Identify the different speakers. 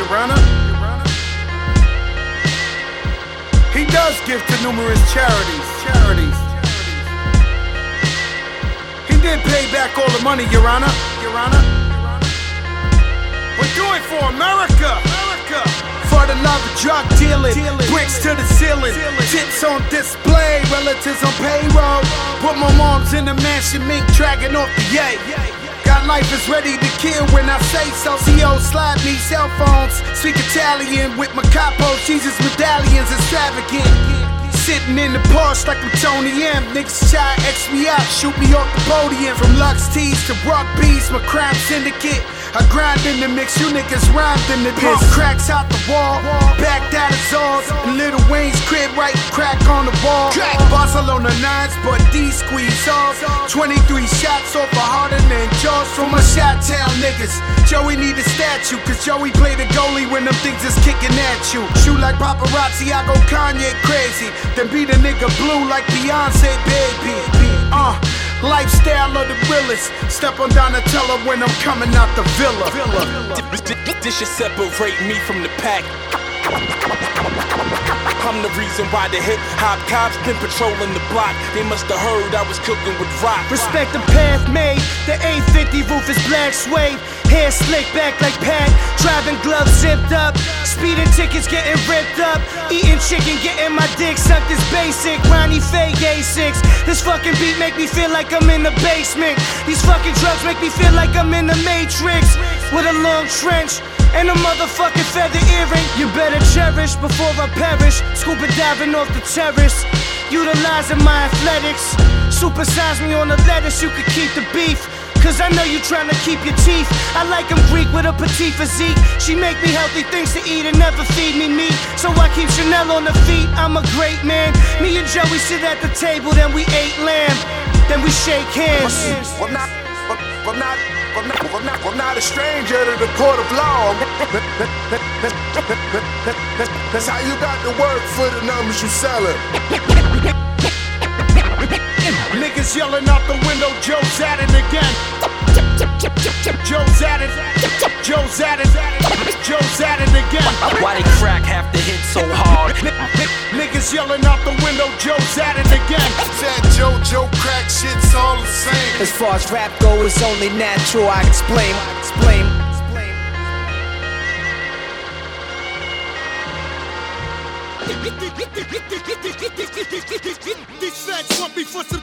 Speaker 1: Your Honor. He does give to numerous charities. He did pay back all the money, Your Honor. But do it for America. For the love of drug dealing, bricks to the ceiling, tits on display, relatives on payroll. Put my mom's in the mansion, mink dragging off the yay. Got life is ready to kill when I say so. CO slide me cell phones, speak Italian with my capos, Jesus medallions, extravagant. Sitting in the Porsche like I'm Tony M. Niggas try to X me out, shoot me off the podium. From Lux Tees to Rock Beats, my crime syndicate. I grind in the mix, you niggas rhymed in the diss. Cracks out the wall, backed out of Zaws. Lil Wayne's crib, right crack on the wall. Barcelona 9s, but D squeeze off. 23 shots off a harder than Jaws from my Shot-Town niggas. Joey need a statue, cause Joey play the goalie when them things is kicking at you. Shoot like paparazzi, I go Kanye crazy. Then beat a nigga blue like Beyonce, baby. Lifestyle of the realest. Step on Donatella when I'm coming out the villa.
Speaker 2: This should separate me from the pack. I'm the reason why the hip-hop cops been patrolling the block. They must have heard I was cooking with rock.
Speaker 3: Respect the path made. The 850 roof is black suede. Hair slicked back like Pat. Driving gloves zipped up. Speeding tickets getting ripped up. Eating chicken, getting my dick sucked is basic. Ronnie fake A6. This fucking beat make me feel like I'm in the basement. These fucking drugs make me feel like I'm in the Matrix. With a long trench and a motherfucking feather earring. You better cherish before I perish. Scuba diving off the terrace, utilizing my athletics. Supersize me on the lettuce, you could keep the beef. Cause I know you tryna keep your teeth. I like them Greek with a petite physique. She make me healthy things to eat and never feed me meat. So I keep Chanel on the feet, I'm a great man. Me and Joey sit at the table, then we ate lamb. Then we shake hands.
Speaker 4: I'm not a stranger to the court of law. That's how you got to work for the numbers you sellin'.
Speaker 1: Niggas yelling out the window, Joe's at it again. Joe's at it. Joe's at it. Joe's at it again.
Speaker 2: Why they crack have to hit so hard?
Speaker 1: Niggas yelling out the window, Joe's at it again.
Speaker 4: Said Joe crack shit's all the same.
Speaker 3: As far as rap go, it's only natural. I explain.
Speaker 1: These feds want me for some